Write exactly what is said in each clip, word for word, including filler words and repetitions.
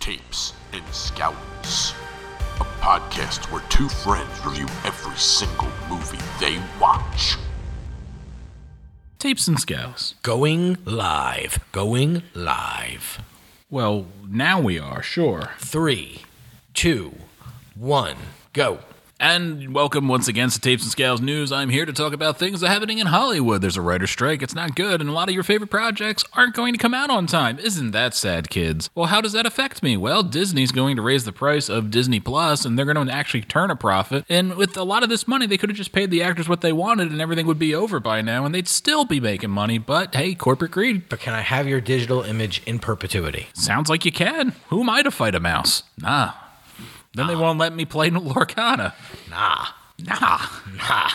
Tapes and Scouts, a podcast where two friends review every single movie they watch. Tapes and Scouts. Going live. Going live. Well, now we are, sure. Three, two, one, go. And welcome once again to Tapes and Scouts News. I'm here to talk about things that are happening in Hollywood. There's a writer's strike. It's not good, and a lot of your favorite projects aren't going to come out on time. Isn't that sad, kids? Well, how does that affect me? Well, Disney's going to raise the price of Disney Plus, and they're going to actually turn a profit. And with a lot of this money, they could have just paid the actors what they wanted, and everything would be over by now, and they'd still be making money. But hey, corporate greed. But can I have your digital image in perpetuity? Sounds like you can. Who am I to fight a mouse? Nah. Then nah. They won't let me play Lorcana. Nah. Nah. Nah.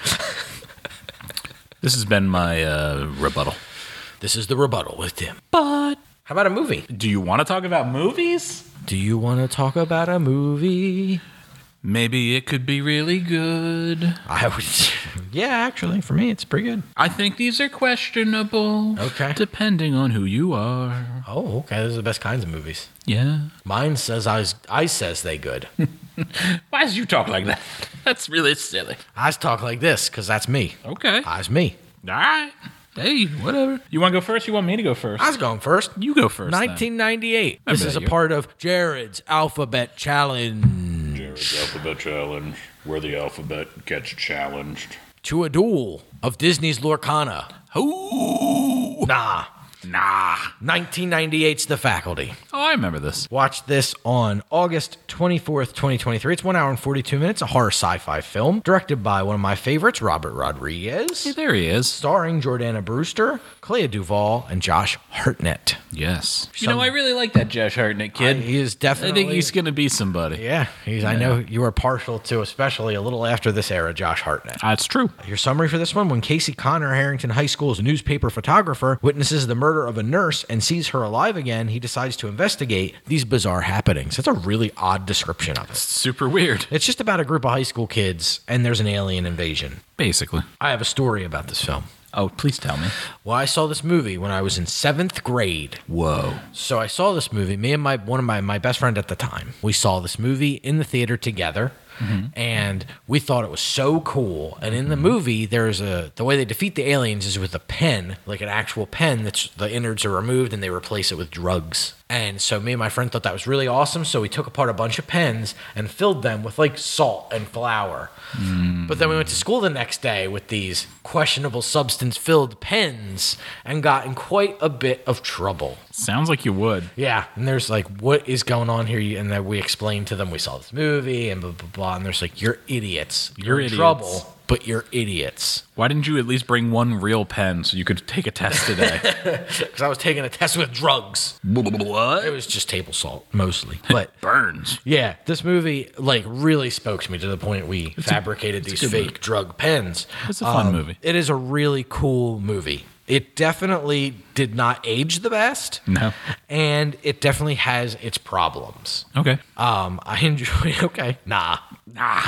This has been my uh, rebuttal. This is the rebuttal with Tim. But how about a movie? Do you want to talk about movies? Do you want to talk about a movie? Maybe it could be really good. I would. Yeah, actually, for me, it's pretty good. I think these are questionable. Okay. Depending on who you are. Oh, okay. Those are the best kinds of movies. Yeah. Mine says I, I says they good. Why does you talk like that? That's really silly. I talk like this because that's me. Okay. I's me. All right. Hey, whatever. You want to go first? You want me to go first? I was going first. You go first. nineteen ninety-eight. This is a you. part of Jared's Alphabet Challenge. Jared's Alphabet Challenge, where the alphabet gets challenged. To a duel of Disney's Lorcana. Ooh. Nah. Nah. nineteen ninety-eight's The Faculty. Oh, I remember this. Watched this on August twenty-fourth, twenty twenty-three. It's one hour and forty-two minutes, a horror sci-fi film directed by one of my favorites, Robert Rodriguez. Hey, there he is. Starring Jordana Brewster, Clea Duvall, and Josh Hartnett. Yes. You Some- know, I really like that Josh Hartnett kid. I- he is I definitely... think he's going to be somebody. Yeah, he's, I know you are partial to, especially a little after this era, Josh Hartnett. That's true. Your summary for this one: when Casey Connor, Harrington High School's newspaper photographer, witnesses the murder of a nurse and sees her alive again, he decides to investigate these bizarre happenings. It's a really odd description of it. Super weird. It's just about a group of high school kids, and there's an alien invasion. Basically. I have a story about this film. Oh, please tell me. Well, I saw this movie when I was in seventh grade. Whoa. So I saw this movie. Me and my one of my, my best friend at the time, we saw this movie in the theater together. Mm-hmm. And we thought it was so cool. And in the movie, there's a the way they defeat the aliens is with a pen, like an actual pen that's the innards are removed and they replace it with drugs. And so me and my friend thought that was really awesome. So we took apart a bunch of pens and filled them with like salt and flour. Mm. But then we went to school the next day with these questionable substance-filled pens and got in quite a bit of trouble. Sounds like you would. Yeah, and there's like, what is going on here? And then we explained to them we saw this movie and blah, blah, blah. And there's like, you're idiots. You're, You're in idiots. trouble, but you're idiots. Why didn't you at least bring one real pen so you could take a test today? Because I was taking a test with drugs. What? It was just table salt, mostly. But burns. yeah, this movie like really spoke to me to the point we It's fabricated a, these fake fake drug pens. It's a fun Um, movie. It is a really cool movie. It definitely did not age the best. No. And it definitely has its problems. Okay. Um, I enjoy. Okay, nah, Nah.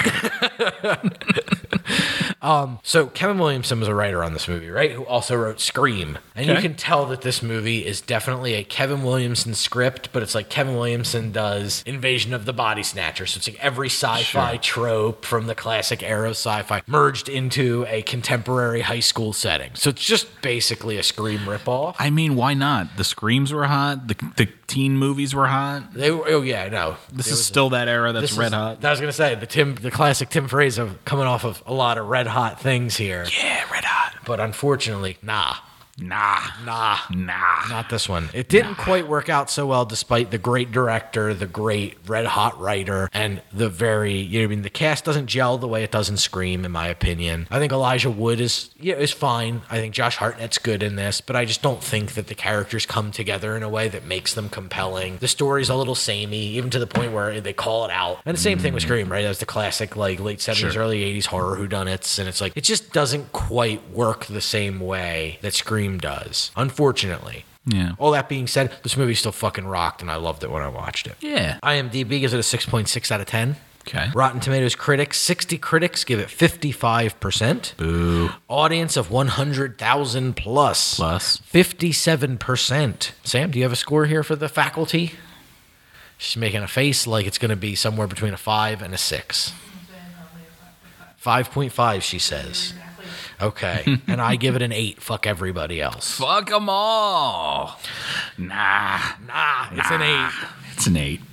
um, so Kevin Williamson was a writer on this movie, right? Who also wrote Scream, and Okay. you can tell that this movie is definitely a Kevin Williamson script, but it's like Kevin Williamson does Invasion of the Body Snatcher, so it's like every sci-fi Sure. trope from the classic era of sci-fi merged into a contemporary high school setting. So it's just basically a Scream ripoff. I mean, why not? The Screams were hot. The, the teen movies were hot. They were, oh yeah, no, This It is was- still that era that's this red is- hot. I was gonna say the Tim, the classic Tim Fraser of coming off of a lot of red hot things here. Yeah, red hot. But unfortunately, nah, Nah. nah, Nah. not this one. It didn't quite work out so well, despite the great director, the great red hot writer, and the very, you know, what I mean, the cast doesn't gel the way it does in Scream, in my opinion. I think Elijah Wood is, yeah, is fine. I think Josh Hartnett's good in this, but I just don't think that the characters come together in a way that makes them compelling. The story's a little samey, even to the point where they call it out. And the same thing with Scream, right? That was the classic, like, late seventies, Sure. early eighties horror whodunits, and it's like, it just doesn't quite work the same way that Scream does, unfortunately. Yeah. All that being said, this movie still fucking rocked, and I loved it when I watched it. Yeah. IMDb gives it a six point six out of ten. Okay. Rotten Tomatoes critics, sixty critics give it fifty-five percent. Boo. Audience of one hundred thousand plus. Plus. fifty-seven percent. Sam, do you have a score here for The Faculty? She's making a face like it's going to be somewhere between a five and a six. five point five, she says. Okay. And I give it an eight. Fuck everybody else. Fuck them all. Nah. Nah, it's an eight. It's an eight.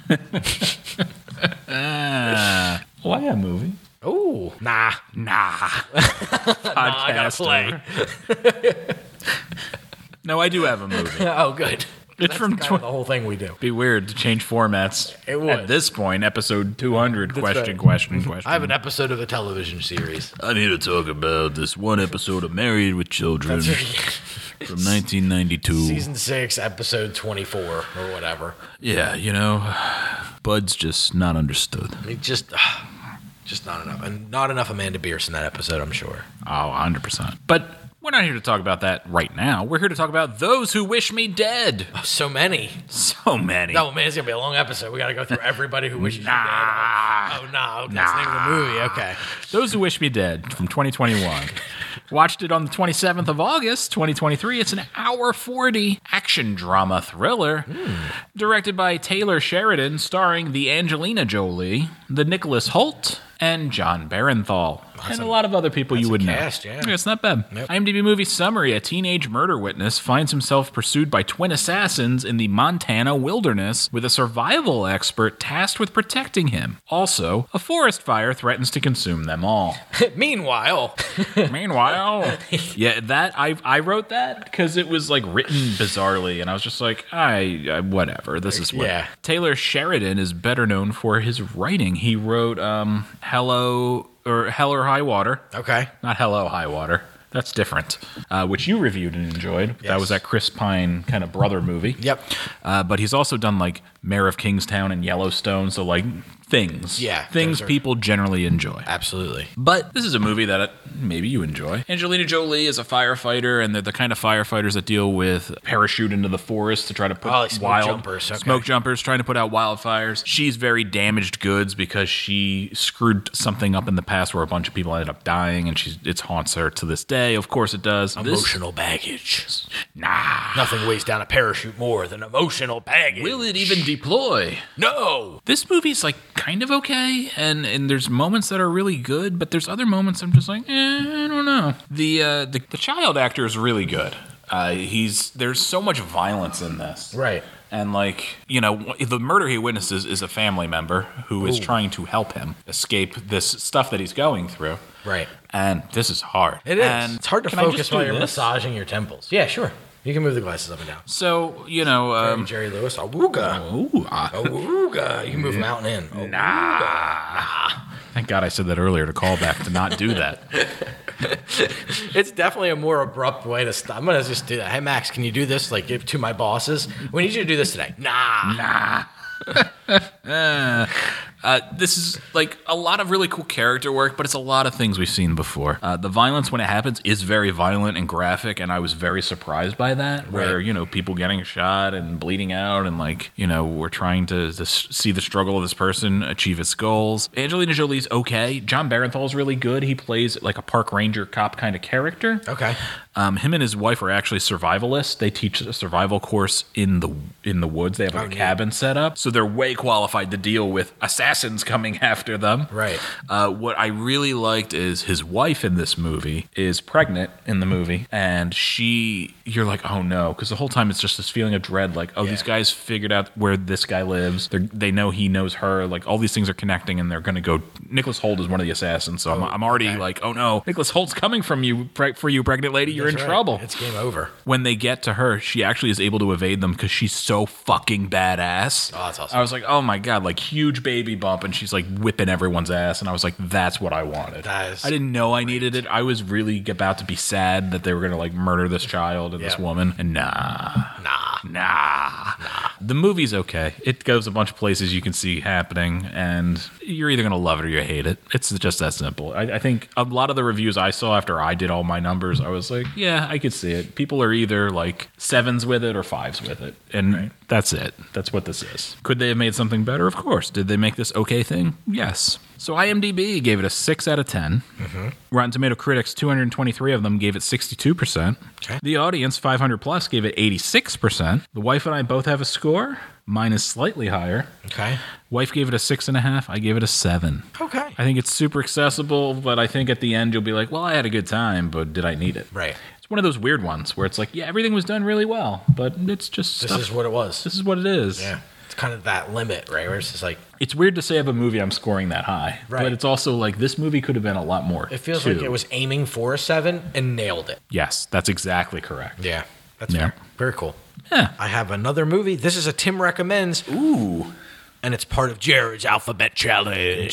uh, why a movie? Ooh, nah. Nah. Nah, I gotta play. No, I do have a movie. Oh, good. It's from Kind tw- of the whole thing we do. Be weird to change formats. It would. At this point, episode two hundred, That's question, right. question, question. I have an episode of a television series. I need to talk about this one episode of Married with Children from nineteen ninety-two. Season six, episode twenty-four, or whatever. Yeah, you know, Bud's just not understood. I mean, just, uh, just not enough. And not enough Amanda Bierce in that episode, I'm sure. Oh, one hundred percent. But we're not here to talk about that right now. We're here to talk about Those Who Wish Me Dead. Oh, so many. So many. No, man, it's going to be a long episode. We got to go through everybody who wishes Nah. you dead. Oh, no. Okay, that's the name of the movie. Okay. Those Who Wish Me Dead from twenty twenty-one. Watched it on the twenty-seventh of August, twenty twenty-three. It's an hour forty action drama thriller directed by Taylor Sheridan, starring the Angelina Jolie, the Nicholas Hoult, and John Barenthal. And a lot of other people you a would cast, know. yeah. It's not bad. Yep. IMDb movie summary. A teenage murder witness finds himself pursued by twin assassins in the Montana wilderness with a survival expert tasked with protecting him. Also, a forest fire threatens to consume them all. Meanwhile, Meanwhile, yeah, that I I wrote that because it was like written bizarrely, and I was just like, I, I whatever. This is what. Yeah. Taylor Sheridan is better known for his writing. He wrote um, Hello or Hell or High Water, okay. not Hello High Water. That's different, uh, which you reviewed and enjoyed. That Yes. was that Chris Pine kind of brother movie. Yep. Uh, but he's also done like Mayor of Kingstown and Yellowstone, so like things. Yeah, Things those are- people generally enjoy. Absolutely. But this is a movie that maybe you enjoy. Angelina Jolie is a firefighter, and they're the kind of firefighters that deal with parachute into the forest to try to put Oh, like smoke wild jumpers, okay. smoke jumpers, trying to put out wildfires. She's very damaged goods because she screwed something up in the past where a bunch of people ended up dying, and she's it haunts her to this day. Of course, it does. This- Emotional baggage. nah. Nothing weighs down a parachute more than emotional baggage. Will it even deploy? No. This movie's like kind of okay, and and there's moments that are really good, but there's other moments I'm just like, eh, I don't know. The uh, the, the child actor is really good. Uh, he's there's so much violence in this, Right. And like you know, the murder he witnesses is a family member who is Ooh. trying to help him escape this stuff that he's going through. Right. And this is hard. It is. And it's hard to can I focus just do while you're this? massaging your temples. Yeah, sure. You can move the glasses up and down. So you know, um, Jerry Lewis. Awooga. ooh, ah, Awooga. You can move them out and in. Awooga. nah. Thank God I said that earlier to call back to not do that. It's definitely a more abrupt way to stop. I'm going to just do that. Hey, Max, can you do this? Like, give to my bosses. We need you to do this today. Nah. Nah. uh, uh, this is like a lot of really cool character work, but it's a lot of things we've seen before. Uh, the violence when it happens is very violent and graphic, and I was very surprised by that. Where Right. you know people getting shot and bleeding out, and like you know we're trying to, to s- see the struggle of this person achieve its goals. Angelina Jolie's okay. John Barenthal's really good. He plays like a park ranger cop kind of character. Okay. Um, him and his wife are actually survivalists. They teach a survival course in the in the woods. They have like Oh, a neat. cabin set up, so they're way qualified to deal with assassins coming after them. Right. Uh, what I really liked is his wife in this movie is pregnant in the movie, and she, you're like, oh no, because the whole time it's just this feeling of dread, like, oh, Yeah. these guys figured out where this guy lives. They're, they know he knows her. Like all these things are connecting, and they're going to go. Nicholas Hoult is one of the assassins, so I'm, I'm already okay. like, oh no, Nicholas Holt's coming from you pre- for you, pregnant lady. You're That's in right. trouble. It's game over. When they get to her, she actually is able to evade them because she's so fucking badass. Oh, that's awesome. I was like, oh my god, like huge baby bump, and she's like whipping everyone's ass, and I was like, that's what I wanted. That is I didn't know I needed it. I was really about to be sad that they were gonna like murder this child and this Yeah. woman, and nah, Nah. nah, nah. The movie's okay. It goes a bunch of places you can see happening, and you're either gonna love it or you hate it. It's just that simple. I, I think a lot of the reviews I saw after I did all my numbers, I was like, yeah, I could see it. People are either like sevens with it or fives with it, and that's it. That's what this is. Could they have made something better? Of course. Did they make this okay thing? Yes. So IMDb gave it a six out of ten. Mm-hmm. Rotten Tomato critics, two hundred twenty-three of them gave it sixty-two percent. Okay. The audience, five hundred plus, gave it eighty-six percent. The wife and I both have a score. Mine is slightly higher. Okay. Wife gave it a six and a half. I gave it a seven. Okay. I think it's super accessible, but I think at the end you'll be like, well, I had a good time, but did I need it? Right. It's one of those weird ones where it's like, yeah, everything was done really well, but it's just This stuff. is what it was. This is what it is. Yeah. It's kind of that limit, right? Where it's just like, It's weird to say of a movie I'm scoring that high, Right. but it's also like this movie could have been a lot more. it feels too. like it was aiming for a seven and nailed it. Yes, that's exactly correct. Yeah. That's Yeah. fair. Very cool. Yeah. I have another movie. This is a Tim Recommends. Ooh. And it's part of Jared's Alphabet Challenge.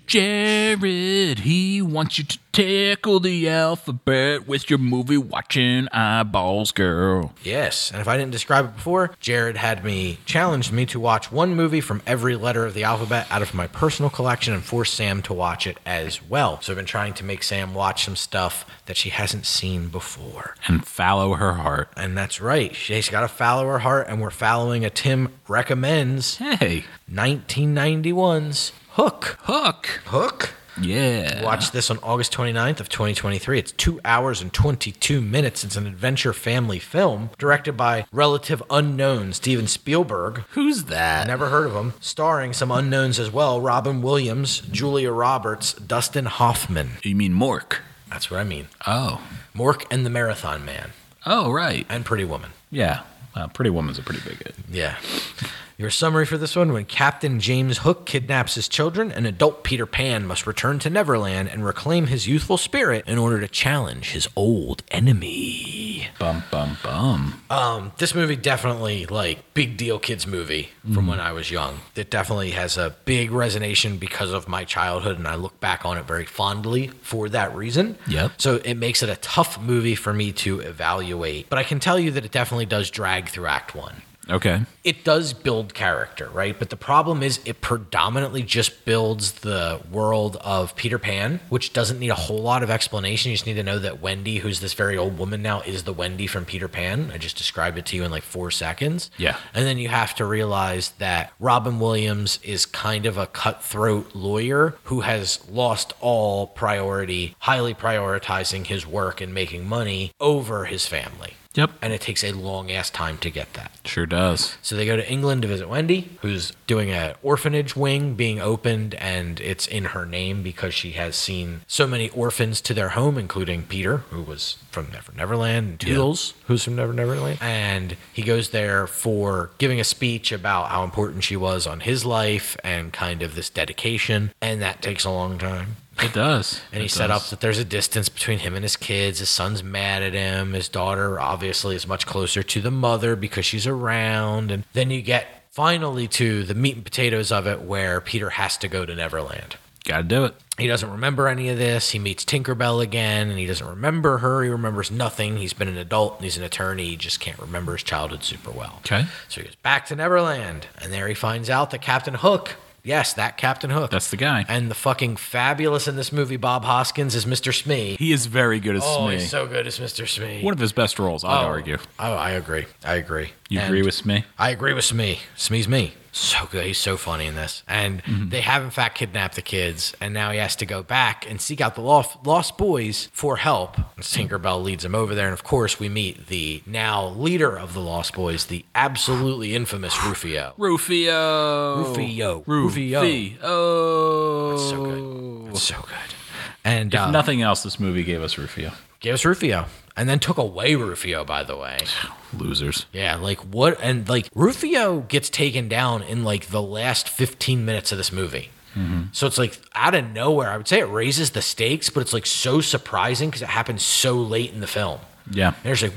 Jared, he wants you to tackle the alphabet with your movie watching eyeballs, girl. Yes, and if I didn't describe it before, Jared had me challenged me to watch one movie from every letter of the alphabet out of my personal collection and force Sam to watch it as well. So I've been trying to make Sam watch some stuff that she hasn't seen before. And follow her heart. And that's right. She's got to follow her heart, and we're following a Tim Recommends Hey, nineteen ninety-one's Hook. Hook. Hook? Yeah. Watch this on August twenty-ninth of twenty twenty-three. It's two hours and twenty-two minutes. It's an adventure family film directed by relative unknown Steven Spielberg. Who's that? Never heard of him. Starring some unknowns as well. Robin Williams, Julia Roberts, Dustin Hoffman. You mean Mork? That's what I mean. Oh. Mork and the Marathon Man. Oh, right. And Pretty Woman. Yeah. Uh, Pretty Woman's a pretty big hit. Yeah. Your summary for this one: when Captain James Hook kidnaps his children, an adult Peter Pan must return to Neverland and reclaim his youthful spirit in order to challenge his old enemy. Bum, bum, bum. Um, this movie definitely, like, big deal kids movie from when I was young. It definitely has a big resonation because of my childhood, and I look back on it very fondly for that reason. Yep. So it makes it a tough movie for me to evaluate. But I can tell you that it definitely does drag through Act One. Okay. It does build character, right? But the problem is it predominantly just builds the world of Peter Pan, which doesn't need a whole lot of explanation. You just need to know that Wendy, who's this very old woman now, is the Wendy from Peter Pan. I just described it to you in like four seconds. Yeah. And then you have to realize that Robin Williams is kind of a cutthroat lawyer who has lost all priority, highly prioritizing his work and making money over his family. Yep. And it takes a long ass time to get that. Sure does. So they go to England to visit Wendy, who's doing an orphanage wing being opened, and it's in her name because she has seen so many orphans to their home, including Peter, who was from Never Neverland, and Toodles, who's from Never Neverland. And he goes there for giving a speech about how important she was on his life and kind of this dedication, and that takes a long time. It does. And he It set does. up that there's a distance between him and his kids. His son's mad at him. His daughter obviously is much closer to the mother because she's around. And then you get finally to the meat and potatoes of it where Peter has to go to Neverland. Gotta do it. He doesn't remember any of this. He meets Tinkerbell again, and he doesn't remember her. He remembers nothing. He's been an adult, and he's an attorney. He just can't remember his childhood super well. Okay. So he goes back to Neverland, and there he finds out that Captain Hook, yes, that Captain Hook. That's the guy. And the fucking fabulous in this movie, Bob Hoskins, is Mister Smee. He is very good as Oh, Smee. he's so good as Mister Smee. One of his best roles, I'd oh, argue. Oh, I agree. I agree. You And agree with Smee? I agree with Smee. Smee's me. So good. He's so funny in this. And Mm-hmm. they have, in fact, kidnapped the kids. And now he has to go back and seek out the lost, lost boys for help. And Tinkerbell leads him over there. And, of course, we meet the now leader of the Lost Boys, the absolutely infamous Rufio. Rufio. Rufio. Rufio. Oh. It's so good. It's so good. And If uh, nothing else, this movie gave us Rufio. gave us Rufio. And then took away Rufio, by the way. Losers. Yeah, like what? And like Rufio gets taken down in like the last fifteen minutes of this movie. Mm-hmm. So it's like out of nowhere. I would say it raises the stakes, but it's like so surprising because it happens so late in the film. Yeah. And it's like,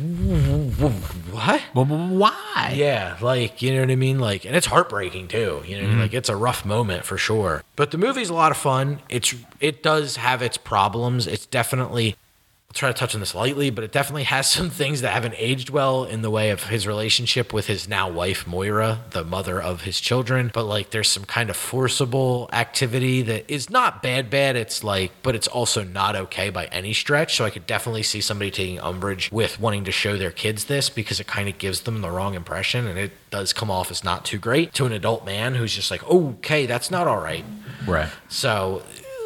what? Well, why? Yeah, like, you know what I mean? Like, and it's heartbreaking too. You know, mm-hmm. like it's a rough moment for sure. But the movie's a lot of fun. It's it does have its problems. It's definitely, I'll try to touch on this lightly, but it definitely has some things that haven't aged well in the way of his relationship with his now wife, Moira, the mother of his children. But like there's some kind of forcible activity that is not bad, bad. It's like, but it's also not okay by any stretch. So I could definitely see somebody taking umbrage with wanting to show their kids this because it kind of gives them the wrong impression. And it does come off as not too great to an adult man who's just like, okay, that's not all right. Right. So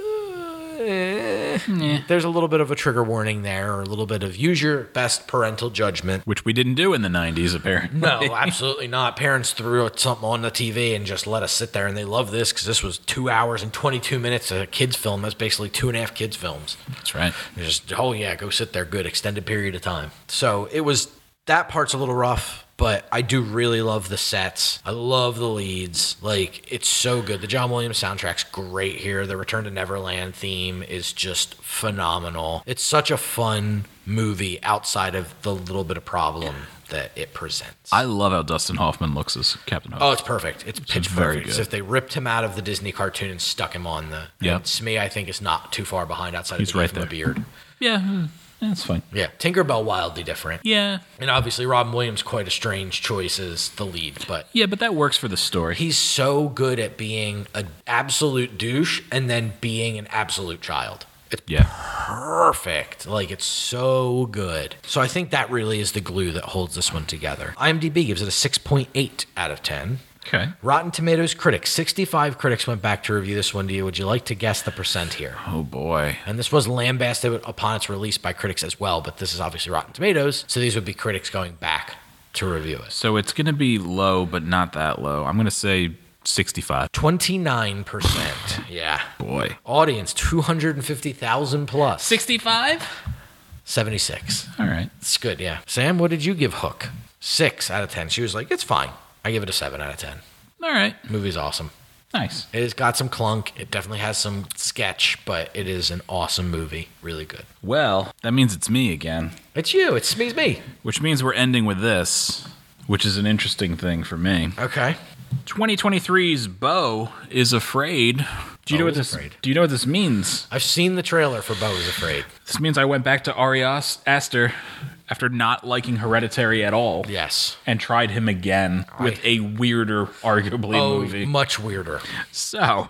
eh, there's a little bit of a trigger warning there, or a little bit of use your best parental judgment. Which we didn't do in the nineties, apparently. No, absolutely not. Parents threw something on the T V and just let us sit there, and they love this because this was two hours and twenty-two minutes of a kids' film. That's basically two and a half kids' films. That's right. They're just, oh yeah, go sit there, good, extended period of time. So it was, that part's a little rough. But I do really love the sets. I love the leads. Like, it's so good. The John Williams soundtrack's great here. The Return to Neverland theme is just phenomenal. It's such a fun movie outside of the little bit of problem that it presents. I love how Dustin Hoffman looks as Captain Hook. Oh, it's perfect. It's pitch very perfect. good. So if they ripped him out of the Disney cartoon and stuck him on the... Yeah. And Smee, I think, is not too far behind outside He's of the right from a there. beard. Yeah, that's fine. Yeah. Tinkerbell, wildly different. Yeah. And obviously, Robin Williams, quite a strange choice as the lead, but... Yeah, but that works for the story. He's so good at being an absolute douche and then being an absolute child. It's Yeah. perfect. Like, it's so good. So I think that really is the glue that holds this one together. IMDb gives it a six point eight out of ten. Okay. Rotten Tomatoes critics, sixty-five critics went back to review this one to you. Would you like to guess the percent here? Oh, boy. And this was lambasted upon its release by critics as well, but this is obviously Rotten Tomatoes, so these would be critics going back to review it. So it's going to be low, but not that low. I'm going to say sixty-five. twenty-nine percent. Yeah. Boy. Audience, two hundred fifty thousand plus. sixty-five? seventy-six. All right. It's good, yeah. Sam, what did you give Hook? Six out of ten. She was like, it's fine. I give it a seven out of ten. All right. Movie's awesome. Nice. It has got some clunk. It definitely has some sketch, but it is an awesome movie. Really good. Well, that means it's me again, It's you. It's me. It's me. which means we're ending with this, which is an interesting thing for me. Okay. twenty twenty-three's Beau is afraid. Do you Beau know what is this? afraid. Do you know what this means? I've seen the trailer for Beau is Afraid. This means I went back to Ari As- Aster after not liking Hereditary at all. Yes. And tried him again with a weirder, arguably, Oh, movie. much weirder. So,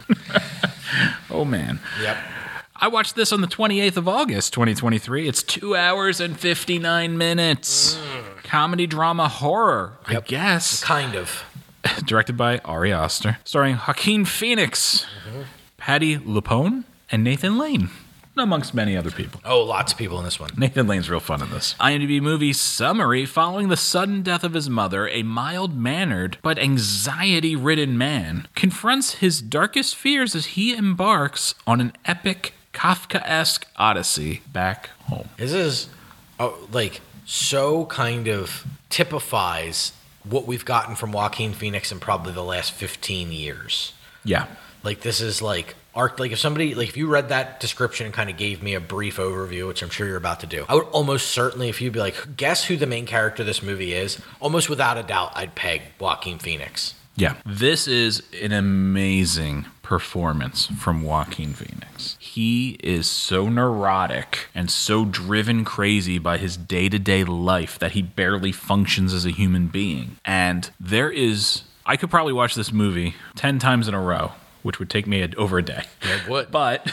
oh man. Yep. I watched this on the twenty-eighth of August, twenty twenty-three. It's two hours and fifty-nine minutes. Comedy, drama, horror, I Yep. guess. Kind of. Directed by Ari Aster. Starring Joaquin Phoenix, Patty LuPone, and Nathan Lane, amongst many other people. Oh, lots of people in this one. Nathan Lane's real fun in this. IMDb movie summary: following the sudden death of his mother, a mild-mannered but anxiety-ridden man confronts his darkest fears as he embarks on an epic Kafkaesque odyssey back home. This is, oh, like, so kind of typifies what we've gotten from Joaquin Phoenix in probably the last fifteen years. Yeah. Like, this is like arc. Like, if somebody, like, if you read that description and kind of gave me a brief overview, which I'm sure you're about to do, I would almost certainly, if you'd be like, guess who the main character of this movie is, almost without a doubt, I'd peg Joaquin Phoenix. Yeah. This is an amazing performance from Joaquin Phoenix. He is so neurotic and so driven crazy by his day-to-day life that he barely functions as a human being. And there is, I could probably watch this movie ten times in a row, which would take me a, over a day. Yeah, it would. But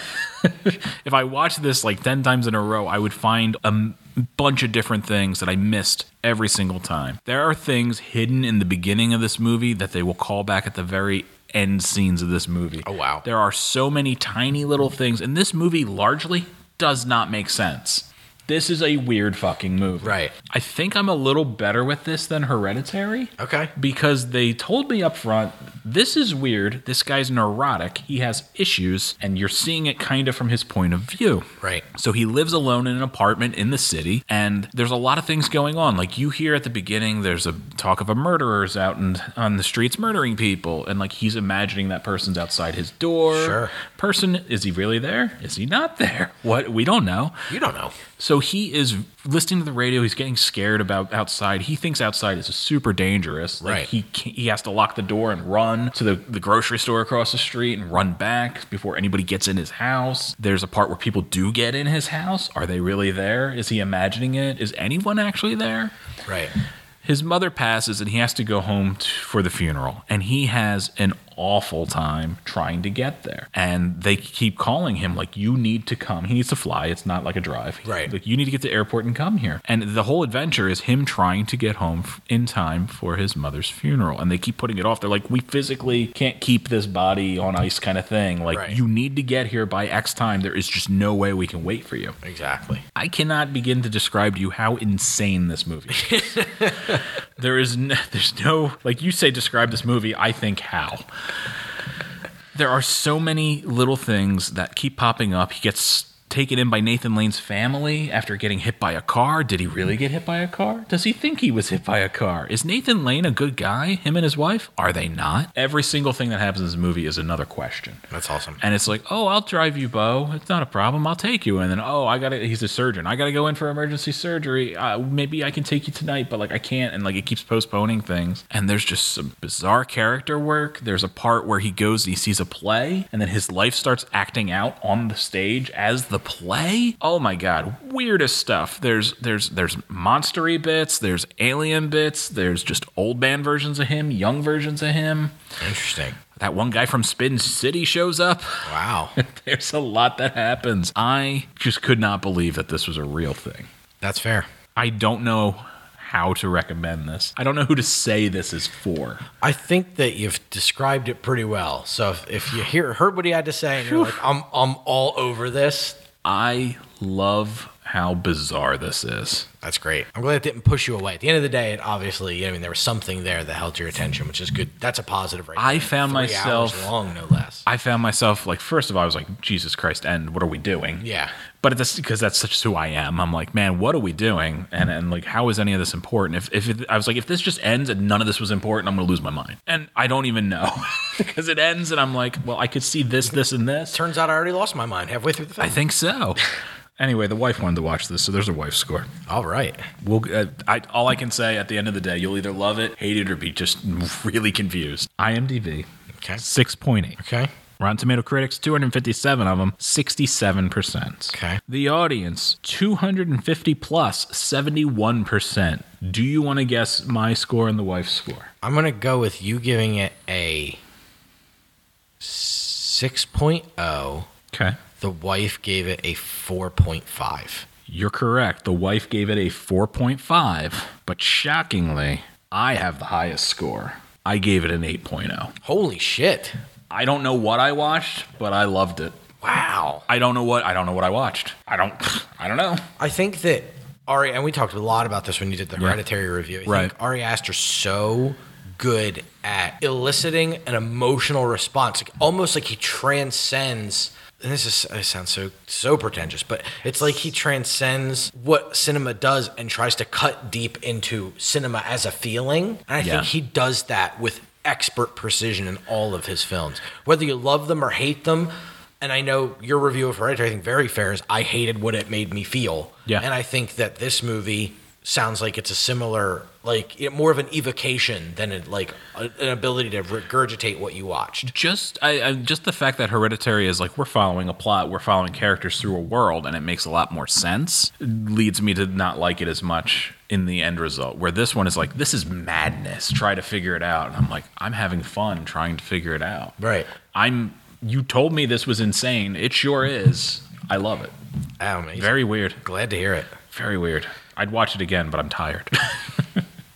if I watched this like ten times in a row, I would find a m- bunch of different things that I missed every single time. There are things hidden in the beginning of this movie that they will call back at the very end scenes of this movie. Oh, wow. There are so many tiny little things, and this movie largely does not make sense. This is a weird fucking movie. Right. I think I'm a little better with this than Hereditary. Okay. Because they told me up front, this is weird. This guy's neurotic. He has issues, and you're seeing it kind of from his point of view. Right. So he lives alone in an apartment in the city, and there's a lot of things going on. Like you hear at the beginning, there's a talk of a murderer's out and on the streets murdering people, and like he's imagining that person's outside his door. Sure. Person, is he really there? Is he not there? What? We don't know. You don't know. So he is listening to the radio. He's getting scared about outside. He thinks outside is super dangerous. Like Right. He can't, he has to lock the door and run to the, the grocery store across the street and run back before anybody gets in his house. There's a part where people do get in his house. Are they really there? Is he imagining it? Is anyone actually there? Right. His mother passes and he has to go home t- for the funeral. And he has an awful time trying to get there. And they keep calling him like, you need to come. He needs to fly. It's not like a drive. Right. Like, you need to get to the airport and come here. And the whole adventure is him trying to get home in time for his mother's funeral. And they keep putting it off. They're like, we physically can't keep this body on ice kind of thing. Like, right. you need to get here by X time. There is just no way we can wait for you. Exactly. I cannot begin to describe to you how insane this movie is. There is no, there's no, like you say, describe this movie, I think how. There are so many little things that keep popping up. He gets taken in by Nathan Lane's family after getting hit by a car. Did he really get hit by a car? Does he think he was hit by a car? Is Nathan Lane a good guy? Him and his wife? Are they not? Every single thing that happens in this movie is another question. That's awesome. And it's like, oh, I'll drive you, Bo. It's not a problem. I'll take you. And then, oh, I gotta. He's a surgeon. I gotta go in for emergency surgery. Uh, maybe I can take you tonight, but like I can't. And like it keeps postponing things. And there's just some bizarre character work. There's a part where he goes, he sees a play, and then his life starts acting out on the stage as the play. Oh my god, weirdest stuff. There's there's there's monstery bits, there's alien bits, there's just old man versions of him, young versions of him. Interesting. That one guy from Spin City shows up. Wow. There's a lot that happens. I just could not believe that this was a real thing. That's fair. I don't know how to recommend this. I don't know who to say this is for. I think that you've described it pretty well. So if, if you hear heard what he had to say and you're like, I'm I'm all over this. I love how bizarre this is. That's great. I'm glad it didn't push you away. At the end of the day, it obviously, I mean, there was something there that held your attention, which is good. That's a positive right I there. found Three myself hours long, no less. I found myself like, first of all, I was like, Jesus Christ, and what are we doing? Yeah. But it's because that's such who I am. I'm like, man, what are we doing? And and like, how is any of this important? If if it, I was like, if this just ends and none of this was important, I'm gonna lose my mind. And I don't even know because it ends, and I'm like, well, I could see this, this, and this. Turns out I already lost my mind halfway through the film. I think so. Anyway, the wife wanted to watch this, so there's her wife's score. All right. We'll, uh, I, all I can say at the end of the day, you'll either love it, hate it, or be just really confused. IMDb, Okay. six point eight. Okay. Rotten Tomato Critics, two hundred fifty-seven of them, sixty-seven percent. Okay. The audience, two hundred fifty plus, seventy-one percent. Do you want to guess my score and the wife's score? I'm going to go with you giving it a six point oh. Okay. The wife gave it a four point five. You're correct. The wife gave it a four point five, but shockingly, I have the highest score. I gave it an eight point oh. Holy shit. I don't know what I watched, but I loved it. Wow. I don't know what I don't know what I watched. I don't I don't know. I think that Ari, and we talked a lot about this when you did the Yeah. Hereditary review. I Right. think Ari Aster's so good at eliciting an emotional response, like, almost like he transcends. And this is it sounds so so pretentious, but it's like he transcends what cinema does and tries to cut deep into cinema as a feeling. And I Yeah. think he does that with expert precision in all of his films. Whether you love them or hate them, and I know your review of Hereditary, I think very fair, is I hated what it made me feel. Yeah. And I think that this movie sounds like it's a similar, like, it, more of an evocation than a, like a, an ability to regurgitate what you watched. Just I, I just the fact that Hereditary is like we're following a plot, we're following characters through a world, and it makes a lot more sense, leads me to not like it as much in the end result. Where this one is like, this is madness. Try to figure it out. And I'm like, I'm having fun trying to figure it out. Right. I'm you told me this was insane. It sure is. I love it. Oh, amazing. Very weird. Glad to hear it. Very weird. I'd watch it again, but I'm tired.